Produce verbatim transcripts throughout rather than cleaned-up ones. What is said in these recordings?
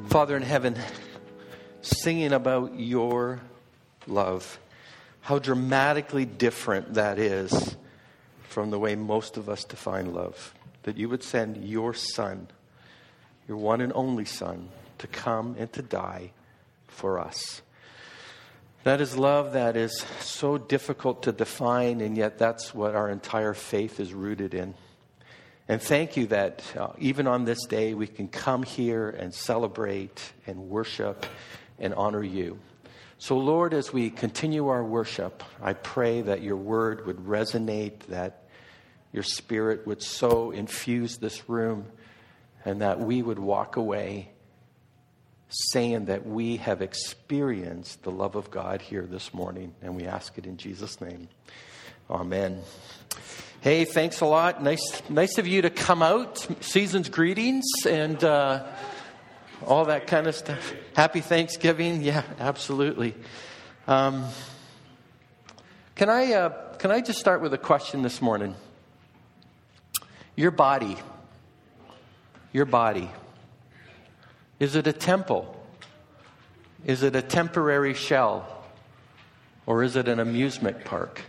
Father in heaven, singing about your love, how dramatically different that is from the way most of us define love. That you would send your Son, your one and only Son, to come and to die for us. That is love that is so difficult to define, and yet that's what our entire faith is rooted in. And thank you that uh, even on this day we can come here and celebrate and worship and honor you. So Lord, as we continue our worship, I pray that your word would resonate, that your Spirit would so infuse this room, and that we would walk away saying that we have experienced the love of God here this morning. And we ask it in Jesus' name. Amen. Hey, thanks a lot. Nice nice of you to come out. Season's greetings and uh, all that kind of stuff. Happy Thanksgiving. Yeah, absolutely. Um, can I uh, can I just start with a question this morning? Your body. Your body. Is it a temple? Is it a temporary shell? Or is it an amusement park?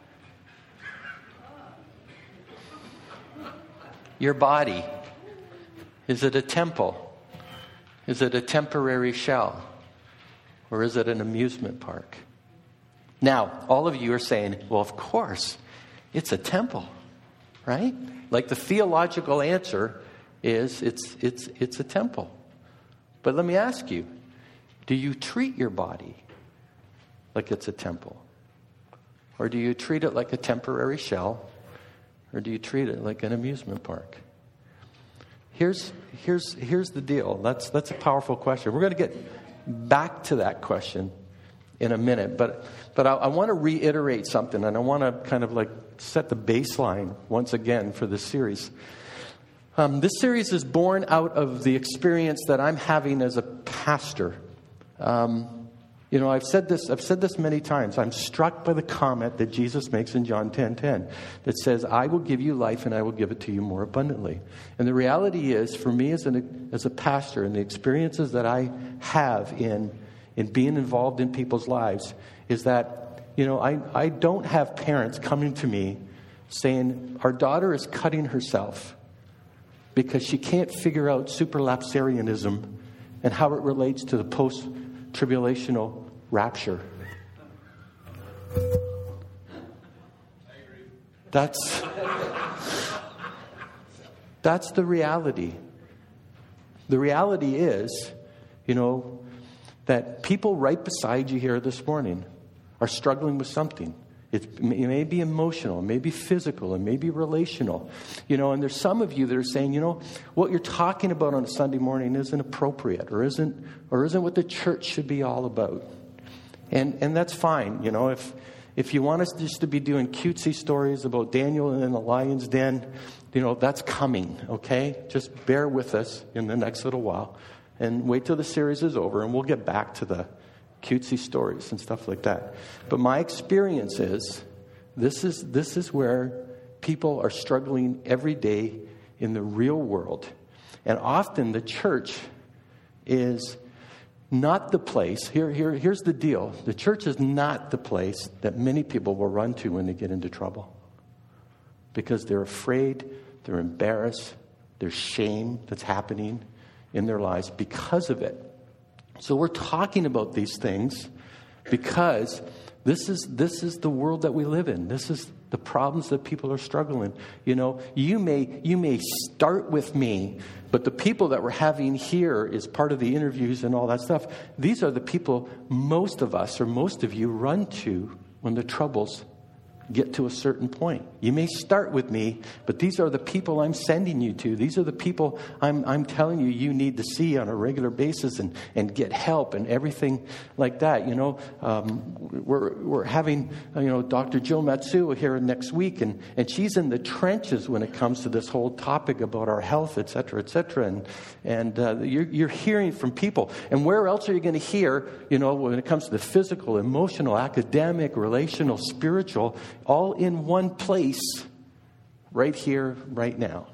Your body. Is it a temple? Is it a temporary shell? Or is it an amusement park? Now, all of you are saying, well, of course, it's a temple, right? Like the theological answer is it's it's it's a temple. But let me ask you, do you treat your body like it's a temple? Or do you treat it like a temporary shell? Or do you treat it like an amusement park? Here's here's here's the deal. That's that's a powerful question. We're going to get back to that question in a minute, but but I, I want to reiterate something, and I want to kind of like set the baseline once again for this series. Um, this series is born out of the experience that I'm having as a pastor. Um, you know, I've said this. I've said this many times. I'm struck by the comment that Jesus makes in John ten ten that says, "I will give you life, and I will give it to you more abundantly." And the reality is, for me as an as a pastor, and the experiences that I have in in being involved in people's lives, is that you know I I don't have parents coming to me saying, "Our daughter is cutting herself because she can't figure out superlapsarianism and how it relates to the post-tribulational rapture." That's, that's the reality. The reality is, you know, that people right beside you here this morning are struggling with something. It may be emotional, it may be physical, it may be relational. You know, and there's some of you that are saying, you know, what you're talking about on a Sunday morning isn't appropriate or isn't or isn't what the church should be all about. And and that's fine, you know, if if you want us just to be doing cutesy stories about Daniel in the lion's den, you know, that's coming, okay? Just bear with us in the next little while and wait till the series is over and we'll get back to the cutesy stories and stuff like that. But my experience is this is this is where people are struggling every day in the real world. And often the church is not the place. Here, here, here's the deal. The church is not the place that many people will run to when they get into trouble. Because they're afraid, they're embarrassed, there's shame that's happening in their lives because of it. So we're talking about these things because this is this is the world that we live in. This is the problems that people are struggling. You know, you may you may start with me, but the people that we're having here is part of the interviews and all that stuff. These are the people most of us or most of you run to when the troubles get to a certain point. You may start with me, but these are the people I'm sending you to. These are the people I'm I'm telling you you need to see on a regular basis and, and get help and everything like that. You know, um, we're we're having you know Doctor Jill Matsuo here next week, and, and she's in the trenches when it comes to this whole topic about our health, et cetera, et cetera. And and uh, you're you're hearing from people. And where else are you going to hear? You know, when it comes to the physical, emotional, academic, relational, spiritual, all in one place, right here, right now.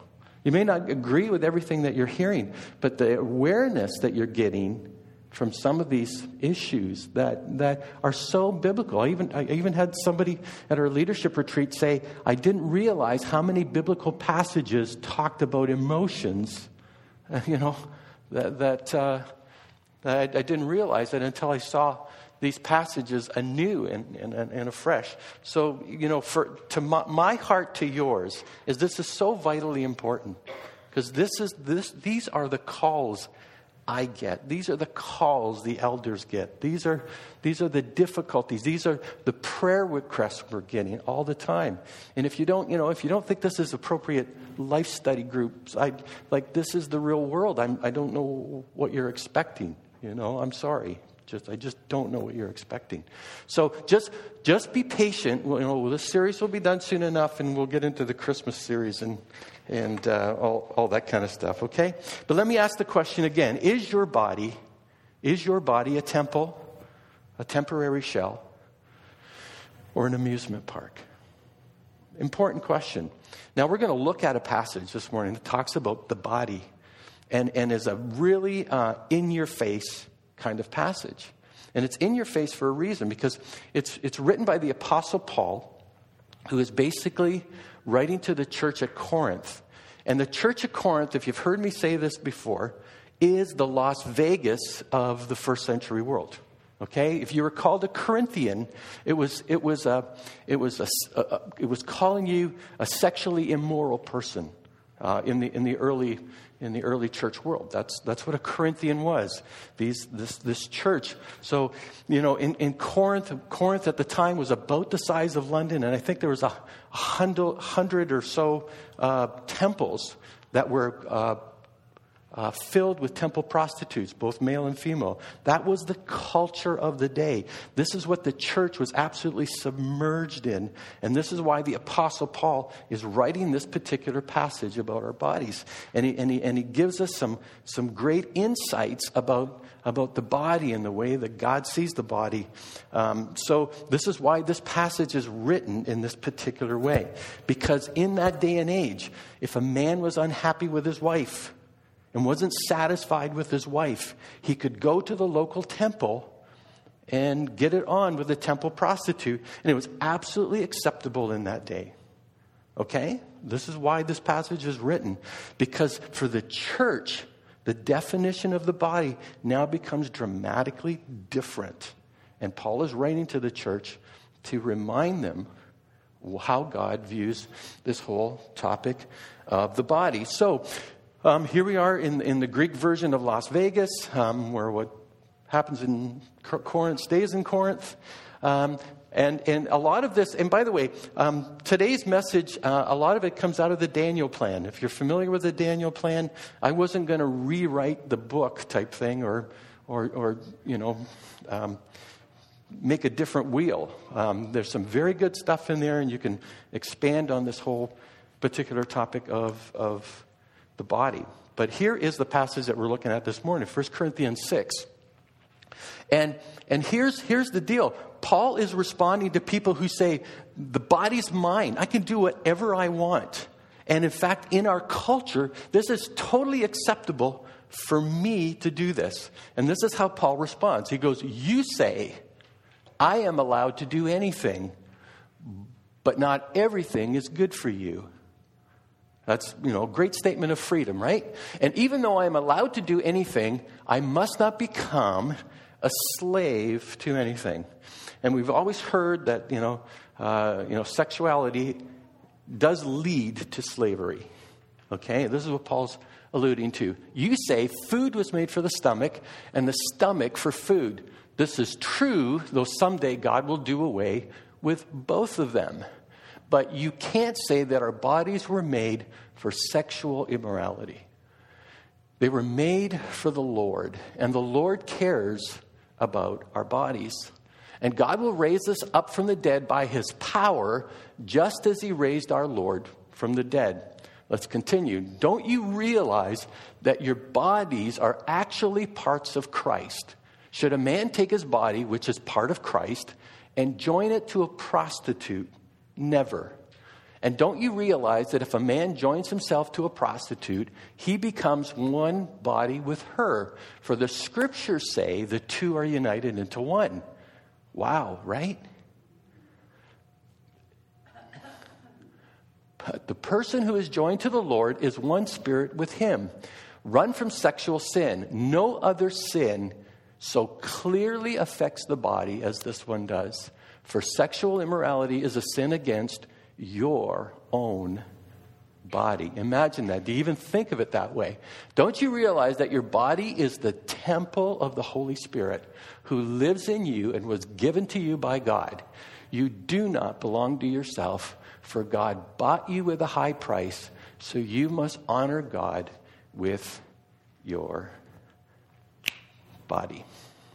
You may not agree with everything that you're hearing, but the awareness that you're getting from some of these issues that, that are so biblical. I even, I even had somebody at our leadership retreat say, I didn't realize how many biblical passages talked about emotions, uh, you know, that, that, uh, that I, I didn't realize it until I saw these passages anew and, and, and afresh. So, you know, for to my, my heart to yours is this is so vitally important, because this is this these are the calls I get. These are the calls the elders get. These are these are the difficulties. These are the prayer requests we're getting all the time. And if you don't, you know, if you don't think this is appropriate life study groups, I like this is the real world. I'm I don't know what you're expecting. You know, I'm sorry. Just I just don't know what you're expecting. So just just be patient. You know, this series will be done soon enough, and we'll get into the Christmas series and. And uh, all, all that kind of stuff, okay? But let me ask the question again. Is your body, is your body a temple, a temporary shell, or an amusement park? Important question. Now, we're going to look at a passage this morning that talks about the body and, and is a really uh, in-your-face kind of passage. And it's in your face for a reason, because it's it's written by the Apostle Paul, who is basically writing to the church at Corinth. And the church at Corinth, if you've heard me say this before, is the Las Vegas of the first century world. Okay? If you were called a Corinthian, it was it was a it was a, a it was calling you a sexually immoral person uh, in the in the early in the early church world. That's that's what a Corinthian was. These this this church. So, you know, in, in Corinth, Corinth at the time was about the size of London, and I think there was a hundred, hundred or so uh, temples that were uh, uh, filled with temple prostitutes, both male and female. That was the culture of the day. This is what the church was absolutely submerged in. And this is why the Apostle Paul is writing this particular passage about our bodies. And he, and he, and he gives us some, some great insights about, about the body and the way that God sees the body. Um, so this is why this passage is written in this particular way. Because in that day and age, if a man was unhappy with his wife, and wasn't satisfied with his wife, he could go to the local temple and get it on with a temple prostitute. And it was absolutely acceptable in that day. Okay? This is why this passage is written. Because for the church, the definition of the body now becomes dramatically different. And Paul is writing to the church to remind them how God views this whole topic of the body. So, Um, here we are in, in the Greek version of Las Vegas, um, where what happens in Corinth stays in Corinth. Um, and, and a lot of this, and by the way, um, today's message, uh, a lot of it comes out of the Daniel plan. If you're familiar with the Daniel plan, I wasn't going to rewrite the book type thing or, or, or you know, um, make a different wheel. Um, there's some very good stuff in there, and you can expand on this whole particular topic of, of the body. But here is the passage that we're looking at this morning, First Corinthians six. And and here's here's the deal. Paul is responding to people who say, the body's mine. I can do whatever I want. And in fact, in our culture, this is totally acceptable for me to do this. And this is how Paul responds. He goes, you say, I am allowed to do anything, but not everything is good for you. That's, you know, a great statement of freedom, right? And even though I'm allowed to do anything, I must not become a slave to anything. And we've always heard that, you know, uh, you know, sexuality does lead to slavery. Okay, this is what Paul's alluding to. You say food was made for the stomach, and the stomach for food. This is true, though someday God will do away with both of them. But you can't say that our bodies were made for sexual immorality. They were made for the Lord, and the Lord cares about our bodies. And God will raise us up from the dead by his power, just as he raised our Lord from the dead. Let's continue. Don't you realize that your bodies are actually parts of Christ? Should a man take his body, which is part of Christ, and join it to a prostitute? Never. And don't you realize that if a man joins himself to a prostitute, he becomes one body with her? For the scriptures say the two are united into one. Wow, right? But the person who is joined to the Lord is one spirit with him. Run from sexual sin. No other sin so clearly affects the body as this one does. For sexual immorality is a sin against your own body. Imagine that. Do you even think of it that way? Don't you realize that your body is the temple of the Holy Spirit who lives in you and was given to you by God? You do not belong to yourself, for God bought you with a high price, so you must honor God with your body.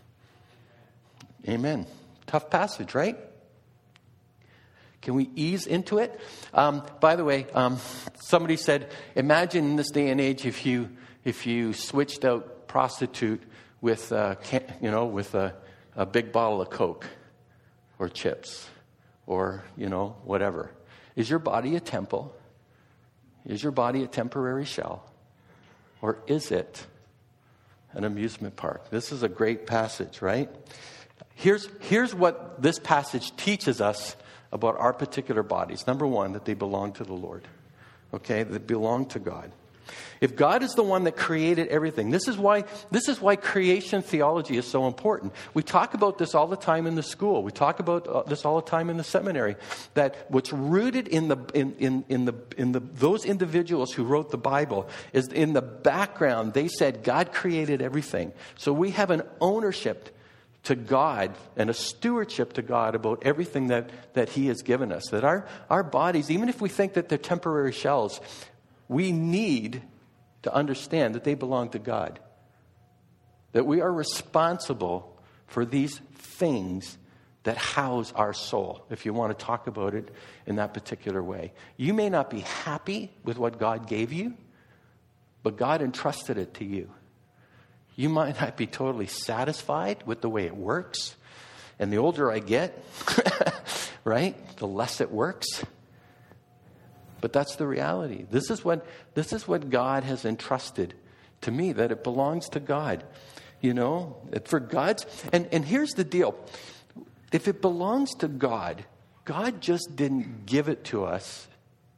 Amen. Tough passage, right? Can we ease into it? Um, by the way, um, somebody said, imagine in this day and age if you if you switched out prostitute with uh, you know with a, a big bottle of Coke or chips or you know whatever. Is your body a temple? Is your body a temporary shell, or is it an amusement park? This is a great passage, right? Here's here's what this passage teaches us about our particular bodies. Number one, that they belong to the Lord. Okay, they belong to God. If God is the one that created everything, this is why this is why creation theology is so important. We talk about this all the time in the school. We talk about this all the time in the seminary. That what's rooted in the in in, in the in the those individuals who wrote the Bible is in the background. They said God created everything, so we have an ownership to God and a stewardship to God about everything that, that He has given us. That our, our bodies, even if we think that they're temporary shells, we need to understand that they belong to God. That we are responsible for these things that house our soul, if you want to talk about it in that particular way. You may not be happy with what God gave you, but God entrusted it to you. You might not be totally satisfied with the way it works. And the older I get, right, the less it works. But that's the reality. This is what this is what God has entrusted to me, that it belongs to God. You know, for God's, and, and here's the deal. If it belongs to God, God just didn't give it to us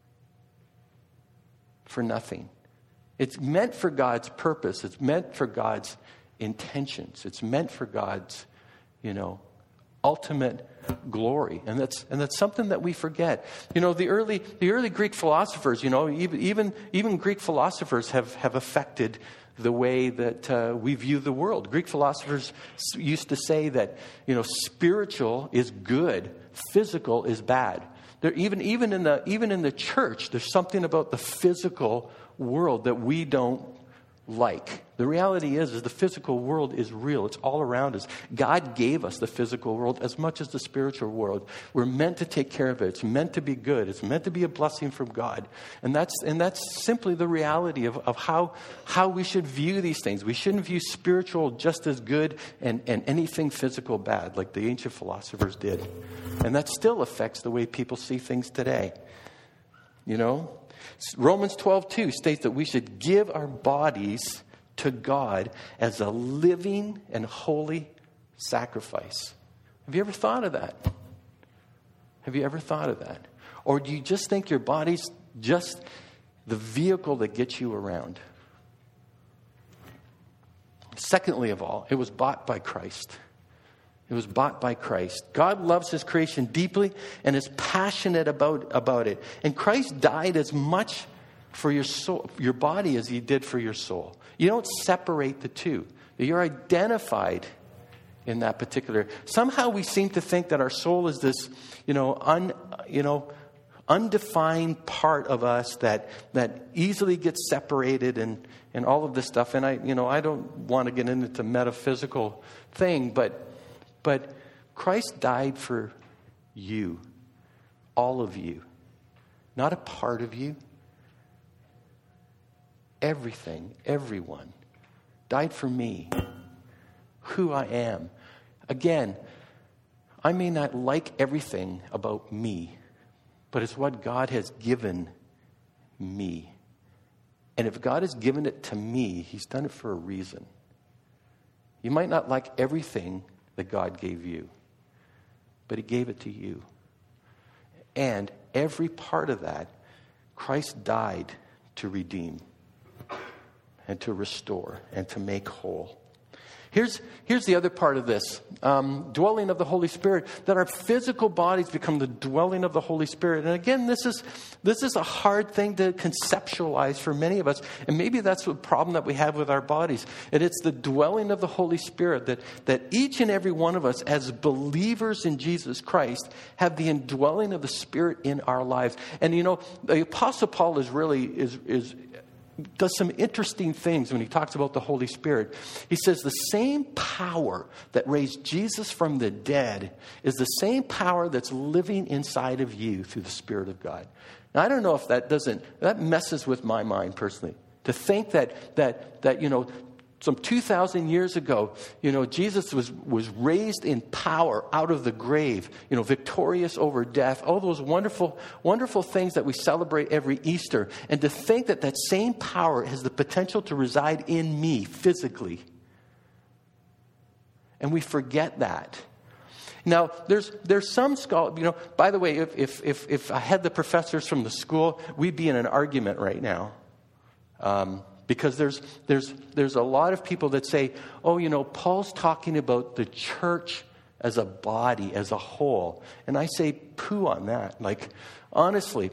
for nothing. It's meant for God's purpose. It's meant for God's intentions. It's meant for God's, you know, ultimate glory. And that's and that's something that we forget. You know, the early the early Greek philosophers, you know, even even, even Greek philosophers have, have affected the way that uh, we view the world. Greek philosophers used to say that, you know, spiritual is good, physical is bad. There, even even in the even in the church, there's something about the physical world that we don't like. The reality is, is the physical world is real. It's all around us. God gave us the physical world as much as the spiritual world. We're meant to take care of it. It's meant to be good. It's meant to be a blessing from God. And that's and that's simply the reality of, of how how we should view these things. We shouldn't view spiritual just as good and, and anything physical bad, like the ancient philosophers did. And that still affects the way people see things today. You know? Romans twelve two states that we should give our bodies to God as a living and holy sacrifice. Have you ever thought of that? Have you ever thought of that? Or do you just think your body's just the vehicle that gets you around? Secondly of all, it was bought by Christ. It was bought by Christ. God loves His creation deeply and is passionate about, about it. And Christ died as much for your soul, your body as He did for your soul. You don't separate the two. You're identified in that particular. Somehow we seem to think that our soul is this, you know, un, you know, undefined part of us that that easily gets separated and, and all of this stuff. And I, you know, I don't want to get into metaphysical thing, but. But Christ died for you, all of you, not a part of you. Everything, everyone died for me, who I am. Again, I may not like everything about me, but it's what God has given me. And if God has given it to me, he's done it for a reason. You might not like everything that God gave you, but he gave it to you. And every part of that, Christ died to redeem and to restore and to make whole. Here's, here's the other part of this. Um, dwelling of the Holy Spirit. That our physical bodies become the dwelling of the Holy Spirit. And again, this is this is a hard thing to conceptualize for many of us. And maybe that's the problem that we have with our bodies. And it's the dwelling of the Holy Spirit. That, that each and every one of us, as believers in Jesus Christ, have the indwelling of the Spirit in our lives. And you know, the Apostle Paul is really... is is does some interesting things when he talks about the Holy Spirit. He says the same power that raised Jesus from the dead is the same power that's living inside of you through the Spirit of God. Now, I don't know if that doesn't, that messes with my mind personally. To think that, that, that, you know, some two thousand years ago, you know, Jesus was, was raised in power out of the grave, you know, victorious over death, all those wonderful, wonderful things that we celebrate every Easter. And to think that that same power has the potential to reside in me physically. And we forget that. Now, there's there's some scholars, you know, by the way, if, if, if, if I had the professors from the school, we'd be in an argument right now. Um, Because there's there's there's a lot of people that say, oh, you know, Paul's talking about the church as a body, as a whole. And I say, poo on that. Like, honestly,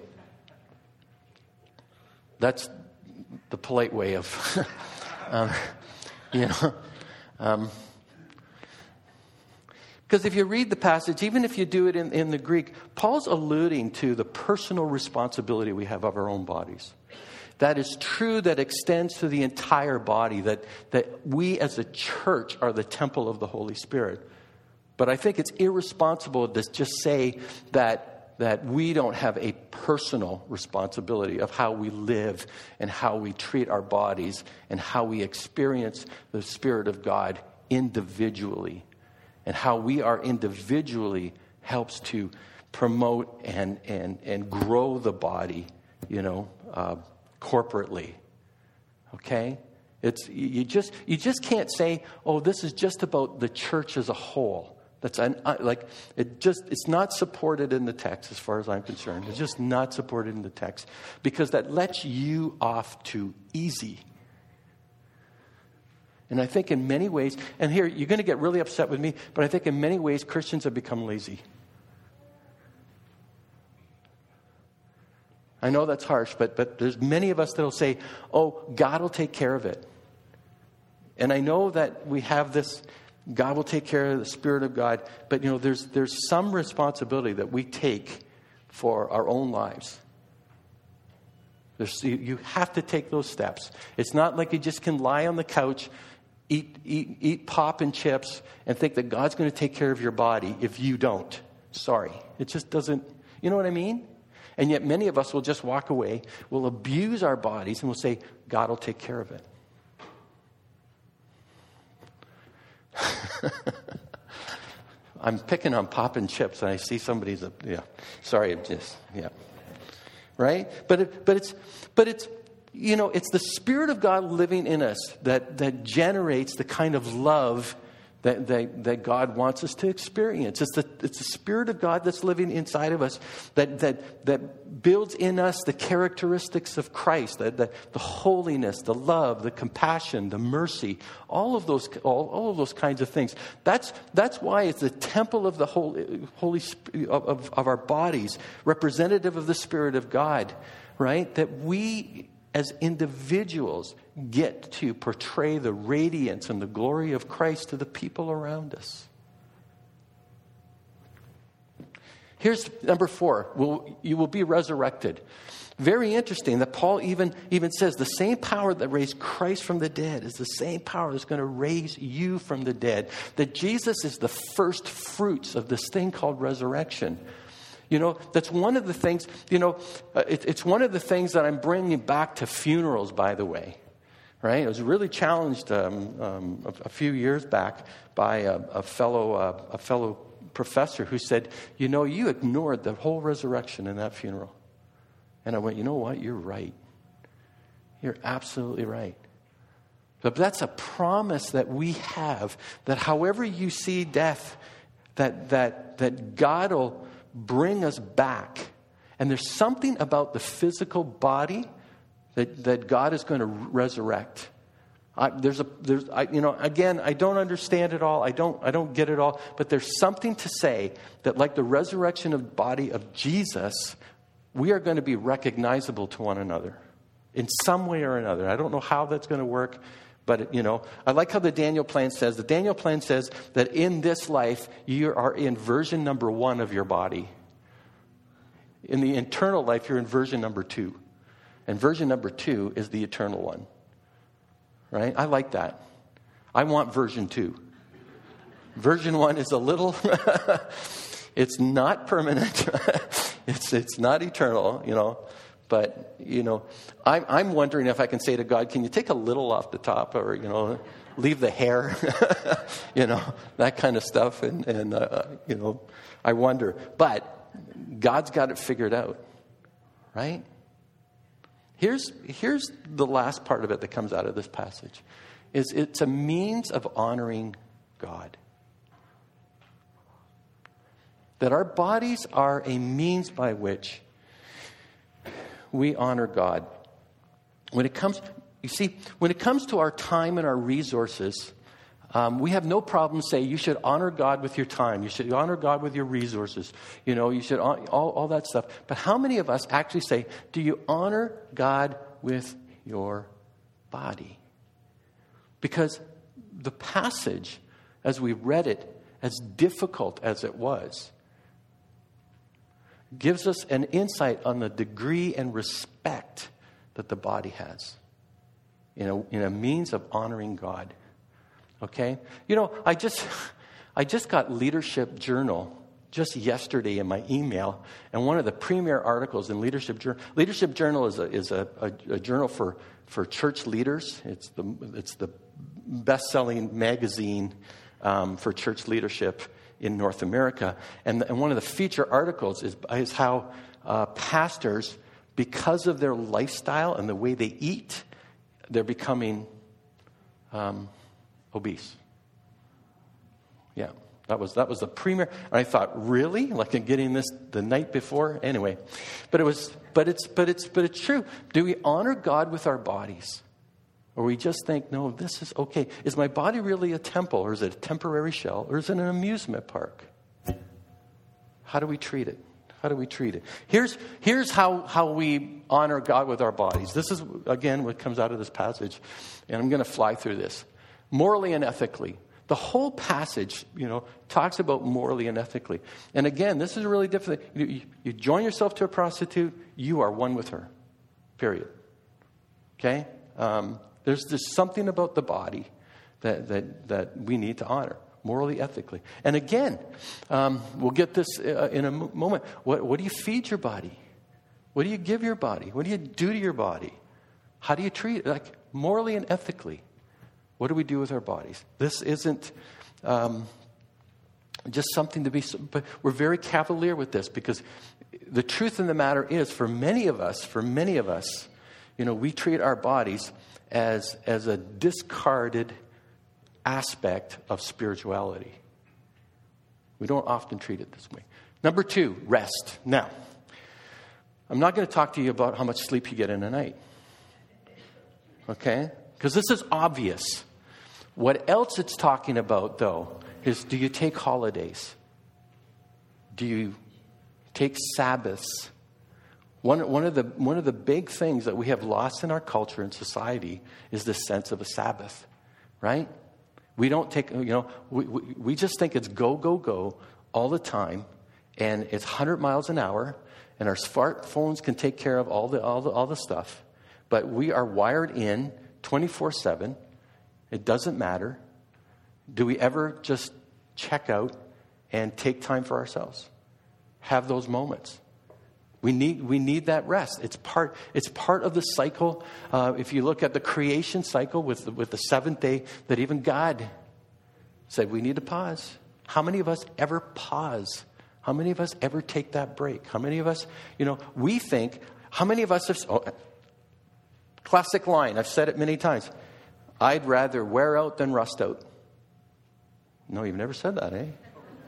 that's the polite way of, um, you know. Um, because if you read the passage, even if you do it in, in the Greek, Paul's alluding to the personal responsibility we have of our own bodies. That is true, that extends to the entire body, that, that we as a church are the temple of the Holy Spirit. But I think it's irresponsible to just say that, that we don't have a personal responsibility of how we live and how we treat our bodies and how we experience the Spirit of God individually. And how we are individually helps to promote and, and, and grow the body, you know, uh, corporately. Okay? It's you just you just can't say, oh, this is just about the church as a whole. That's an, uh, like it just it's not supported in the text as far as I'm concerned. It's just not supported in the text because that lets you off too easy. And I think in many ways, and here you're going to get really upset with me, but I think in many ways Christians have become lazy. I know that's harsh, but but there's many of us that will say, oh, God will take care of it. And I know that we have this, God will take care of the Spirit of God, but you know, there's there's some responsibility that we take for our own lives. There's, you, you have to take those steps. It's not like you just can lie on the couch, eat eat eat pop and chips, and think that God's going to take care of your body if you don't. Sorry. It just doesn't, you know what I mean? And yet many of us will just walk away, will abuse our bodies, and will say, God will take care of it. I'm picking on pop and chips, and I see somebody's, a, yeah, sorry, I'm just, yeah. Right? But it, but it's, but it's, you know, it's the Spirit of God living in us that, that generates the kind of love That, that, that God wants us to experience. It's the, it's the Spirit of God that's living inside of us that, that, that builds in us the characteristics of Christ, the, the, the holiness, the love, the compassion, the mercy, all of those, all, all of those kinds of things. That's, that's why it's the temple of the Holy, Holy of, of our bodies, representative of the Spirit of God, right? That we as individuals get to portray the radiance and the glory of Christ to the people around us. Here's number four. Will, you will be resurrected. Very interesting that Paul even, even says the same power that raised Christ from the dead is the same power that's going to raise you from the dead. That Jesus is the first fruits of this thing called resurrection. You know, that's one of the things, you know, uh, it, it's one of the things that I'm bringing back to funerals, by the way. Right? I was really challenged um, um, a, a few years back by a, a fellow uh, a fellow professor who said, you know, you ignored the whole resurrection in that funeral. And I went, you know what? You're right. You're absolutely right. But that's a promise that we have, that however you see death, that that that God will bring us back. And there's something about the physical body that, that God is going to resurrect. I, there's a there's I, you know again I don't understand it all. I don't I don't get it all. But there's something to say that like the resurrection of the body of Jesus, we are going to be recognizable to one another in some way or another. I don't know how that's going to work. But, you know, I like how the Daniel plan says. The Daniel plan says that in this life, you are in version number one of your body. In the eternal life, you're in version number two. And version number two is the eternal one. Right? I like that. I want version two. Version one is a little, it's not permanent. it's it's not eternal, you know. But, you know, I'm, I'm wondering if I can say to God, can you take a little off the top or, you know, leave the hair, you know, that kind of stuff. And, and uh, you know, I wonder. But God's got it figured out, right? Here's, here's the last part of it that comes out of this passage, is it's a means of honoring God. That our bodies are a means by which we honor God. When it comes, you see, when it comes to our time and our resources, um, we have no problem saying you should honor God with your time. You should honor God with your resources. You know, you should all, all that stuff. But how many of us actually say, do you honor God with your body? Because the passage, as we read it, as difficult as it was, gives us an insight on the degree and respect that the body has in a, in a means of honoring God. Okay? You know, I just I just got Leadership Journal just yesterday in my email, and one of the premier articles in Leadership Journal. Leadership Journal is a is a, a, a journal for, for church leaders. It's the it's the best-selling magazine um, for church leadership in North America. And, and one of the feature articles is, is how uh, pastors, because of their lifestyle and the way they eat, they're becoming um, obese. Yeah, that was that was the premier. And I thought, really? Like in getting this the night before? Anyway, but it was, but it's, but it's, but it's true. Do we honor God with our bodies? Or we just think, no, this is okay. Is my body really a temple, or is it a temporary shell, or is it an amusement park? How do we treat it? How do we treat it? Here's, here's how, how we honor God with our bodies. This is, again, what comes out of this passage. And I'm going to fly through this. Morally and ethically. The whole passage, you know, talks about morally and ethically. And again, this is really different. You, you, you join yourself to a prostitute, you are one with her. Period. Okay? Um... There's there's something about the body that that, that we need to honor, morally, ethically. And again, um, we'll get this uh, in a m- moment. What, what do you feed your body? What do you give your body? What do you do to your body? How do you treat it? Like morally and ethically, what do we do with our bodies? This isn't um, just something to be, but we're very cavalier with this, because the truth of the matter is, for many of us, for many of us, you know, we treat our bodies as as a discarded aspect of spirituality. We don't often treat it this way. Number two, rest. Now, I'm not going to talk to you about how much sleep you get in a night. Okay? Because this is obvious. What else it's talking about, though, is, do you take holidays? Do you take Sabbaths? One, one of the one of the big things that we have lost in our culture and society is this sense of a Sabbath, right? We don't take, you know, we, we, we just think it's go, go, go all the time, and it's one hundred miles an hour, and our smartphones can take care of all the all the all the stuff, but we are wired in twenty-four seven. It doesn't matter. Do we ever just check out and take time for ourselves? Have those moments. We need we need that rest. It's part it's part of the cycle. Uh, if you look at the creation cycle with the, with the seventh day, that even God said we need to pause. How many of us ever pause? How many of us ever take that break? How many of us, you know, we think, how many of us have, oh, classic line, I've said it many times, I'd rather wear out than rust out. No, you've never said that, eh?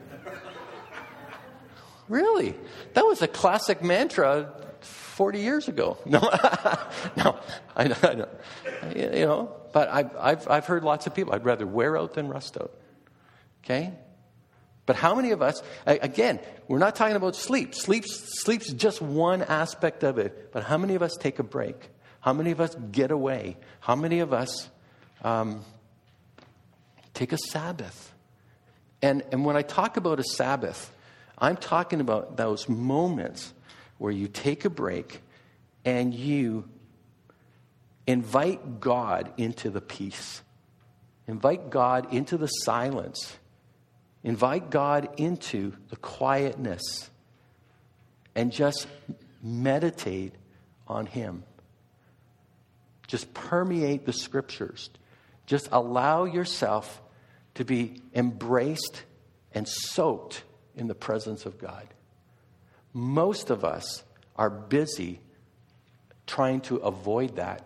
Really? That was a classic mantra forty years ago. No, no, I know, I know. You know, but I've, I've, I've heard lots of people, I'd rather wear out than rust out. Okay? But how many of us, again, we're not talking about sleep. Sleep, sleep's just one aspect of it. But how many of us take a break? How many of us get away? How many of us um, take a Sabbath? And, and when I talk about a Sabbath, I'm talking about those moments where you take a break and you invite God into the peace. Invite God into the silence. Invite God into the quietness. And just meditate on Him. Just permeate the Scriptures. Just allow yourself to be embraced and soaked in the presence of God. Most of us are busy trying to avoid that.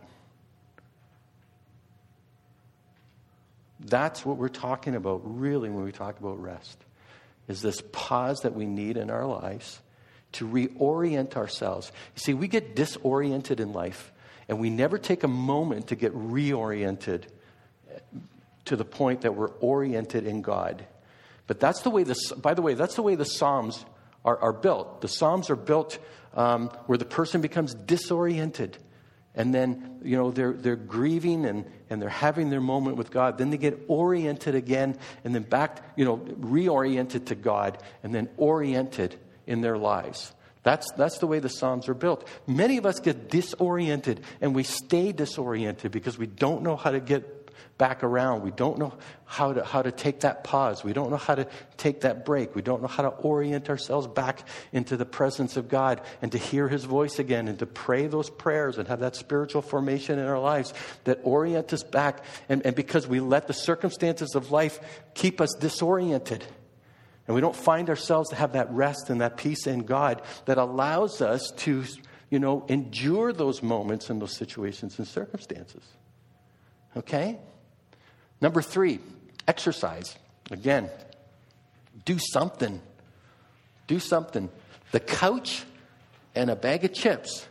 That's what we're talking about really when we talk about rest. Is this pause that we need in our lives to reorient ourselves. You see, we get disoriented in life and we never take a moment to get reoriented to the point that we're oriented in God. But that's the way, the, by the way, that's the way the Psalms are, are built. The Psalms are built um, where the person becomes disoriented. And then, you know, they're they're grieving and, and they're having their moment with God. Then they get oriented again and then back, you know, reoriented to God and then oriented in their lives. That's that's the way the Psalms are built. Many of us get disoriented and we stay disoriented because we don't know how to get back around. We don't know how to how to take that pause. We don't know how to take that break. We don't know how to orient ourselves back into the presence of God and to hear His voice again and to pray those prayers and have that spiritual formation in our lives that orient us back. And, and because we let the circumstances of life keep us disoriented. And we don't find ourselves to have that rest and that peace in God that allows us to, you know, endure those moments and those situations and circumstances. Okay? Number three, exercise. Again, do something. Do something. The couch and a bag of chips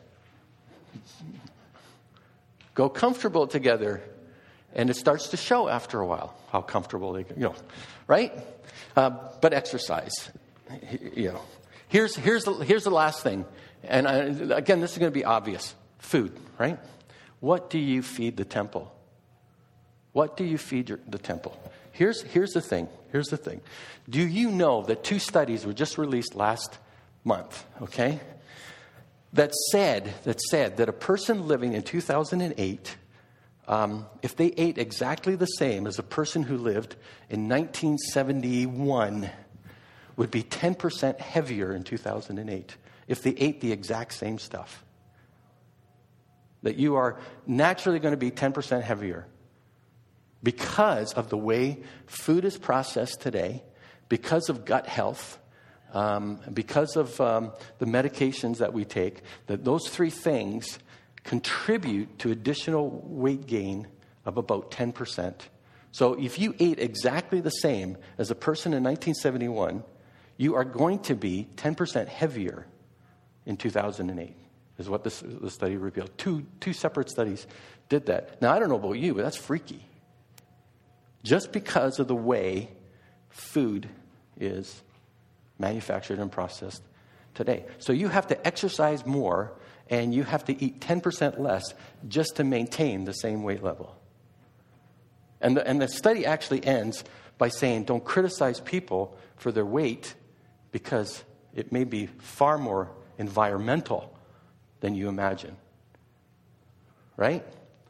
go comfortable together, and it starts to show after a while how comfortable they, you know, right? Uh, but exercise, you know. Here's here's the, here's the last thing, and I, again, this is going to be obvious. Food, right? What do you feed the temple? What do you feed your, the temple? Here's, here's the thing. Here's the thing. Do you know that two studies were just released last month, okay, that said that said that a person living in two thousand eight, um, if they ate exactly the same as a person who lived in nineteen seventy-one, would be ten percent heavier in two thousand eight if they ate the exact same stuff? That you are naturally going to be ten percent heavier. Because of the way food is processed today, because of gut health, um, because of um, the medications that we take, that those three things contribute to additional weight gain of about ten percent. So if you ate exactly the same as a person in nineteen seventy-one, you are going to be ten percent heavier in two thousand eight, is what this, the study revealed. Two, two separate studies did that. Now, I don't know about you, but that's freaky. Just because of the way food is manufactured and processed today. So you have to exercise more and you have to eat ten percent less just to maintain the same weight level. And the, and the study actually ends by saying, don't criticize people for their weight because it may be far more environmental than you imagine. Right?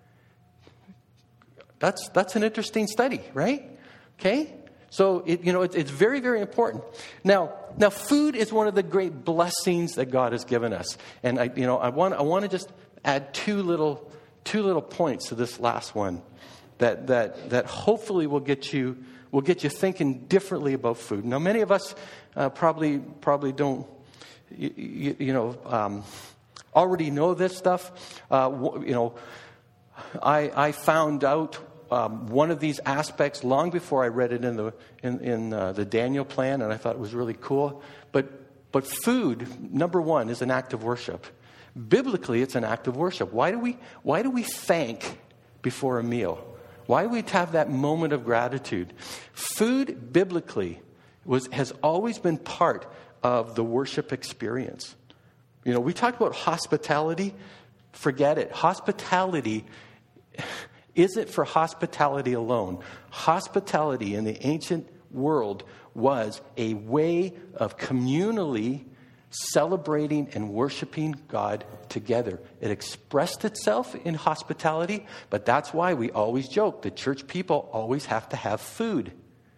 That's that's an interesting study, right? Okay? So, it, you know, it, it's very, very important. Now, now, food is one of the great blessings that God has given us. And, I, you know, I want I want to just add two little two little points to this last one that that that hopefully will get you will get you thinking differently about food. Now, many of us uh, probably probably don't you, you, you know um, already know this stuff. Uh, you know, I I found out um, one of these aspects long before I read it in the in in uh, the Daniel plan, and I thought it was really cool. But but food, number one, is an act of worship. Biblically, it's an act of worship. Why do we why do we thank before a meal? Why do we have that moment of gratitude? Food, biblically, was has always been part of the worship experience. You know, we talked about hospitality. Forget it. Hospitality isn't for hospitality alone. Hospitality in the ancient world was a way of communally celebrating and worshiping God together. It expressed itself in hospitality, but that's why we always joke that church people always have to have food.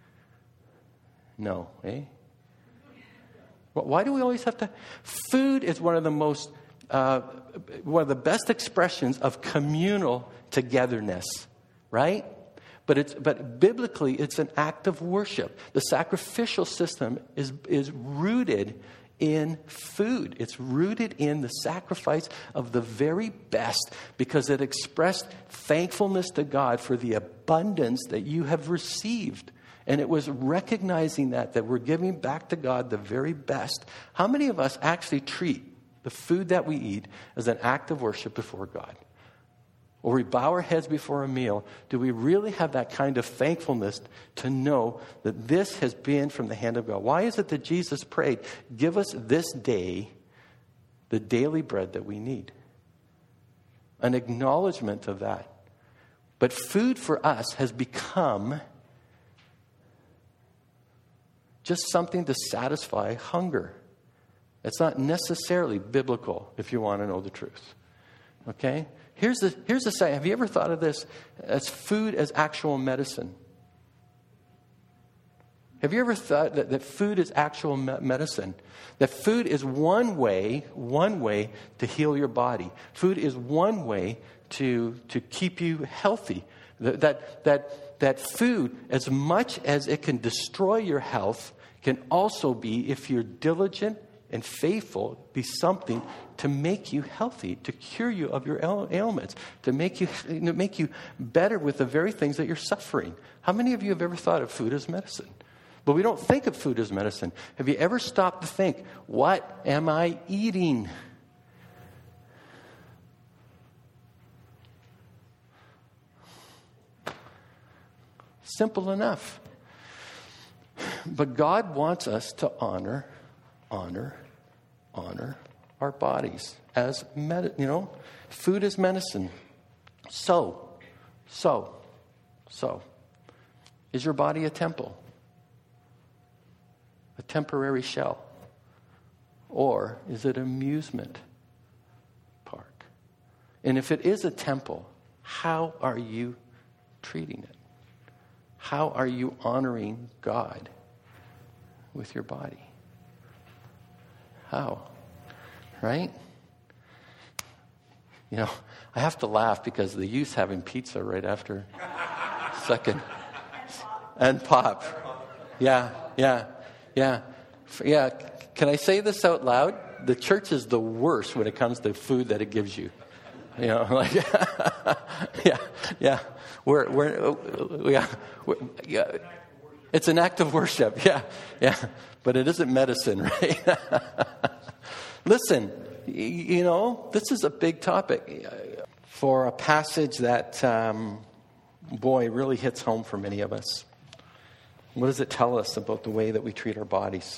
No, eh? Why do we always have to? Food is one of the most, uh, one of the best expressions of communal togetherness, right? But it's but biblically, it's an act of worship. The sacrificial system is is rooted in food. It's rooted in the sacrifice of the very best because it expressed thankfulness to God for the abundance that you have received. And it was recognizing that, that we're giving back to God the very best. How many of us actually treat the food that we eat as an act of worship before God? Or we bow our heads before a meal. Do we really have that kind of thankfulness to know that this has been from the hand of God? Why is it that Jesus prayed, give us this day the daily bread that we need? An acknowledgement of that. But food for us has become just something to satisfy hunger. It's not necessarily biblical, if you want to know the truth. Okay? Here's the here's the say. Have you ever thought of this as food as actual medicine? Have you ever thought that, that food is actual me- medicine? That food is one way, one way to heal your body. Food is one way to to keep you healthy. That that that, that food, as much as it can destroy your health, can also be, if you're diligent and faithful, be something to make you healthy, to cure you of your ailments, to make you to make you better with the very things that you're suffering. How many of you have ever thought of food as medicine? But we don't think of food as medicine. Have you ever stopped to think, what am I eating? Simple enough. But God wants us to honor, honor, honor our bodies as, med- you know, food is medicine. So, so, so, is your body a temple? A temporary shell? Or is it an amusement park? And if it is a temple, how are you treating it? How are you honoring God with your body? How? Right? You know, I have to laugh because the youth's having pizza right after second. And pop. Yeah, yeah, yeah. Yeah. Can I say this out loud? The church is the worst when it comes to food that it gives you. You know, like, yeah, yeah. We're, we're, yeah, we're, yeah. It's an act of worship, yeah, yeah. But it isn't medicine, right? Listen, you know, this is a big topic for a passage that, um, boy, really hits home for many of us. What does it tell us about the way that we treat our bodies?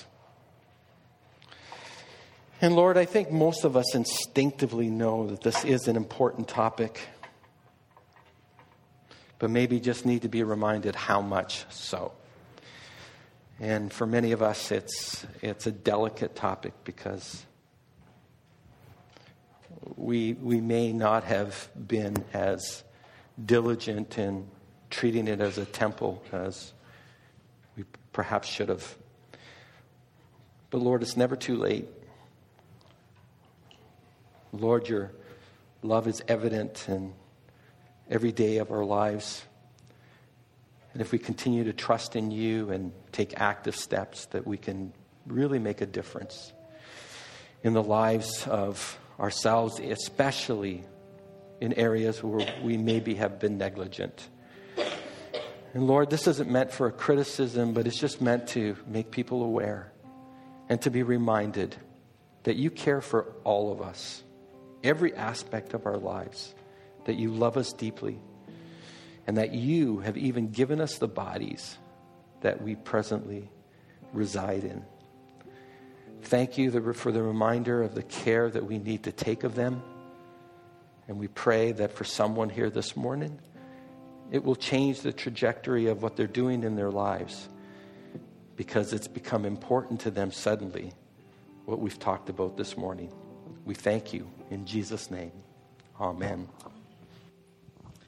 And Lord, I think most of us instinctively know that this is an important topic, but maybe just need to be reminded how much so. And for many of us, it's it's a delicate topic because we we may not have been as diligent in treating it as a temple as we perhaps should have. But Lord, it's never too late. Lord, your love is evident in every day of our lives. And if we continue to trust in you and take active steps, that we can really make a difference in the lives of ourselves, especially in areas where we maybe have been negligent. And Lord, this isn't meant for a criticism, but it's just meant to make people aware and to be reminded that you care for all of us, every aspect of our lives, that you love us deeply, and that you have even given us the bodies that we presently reside in. Thank you for the reminder of the care that we need to take of them. And we pray that for someone here this morning, it will change the trajectory of what they're doing in their lives, because it's become important to them suddenly, what we've talked about this morning. We thank you in Jesus' name. Amen.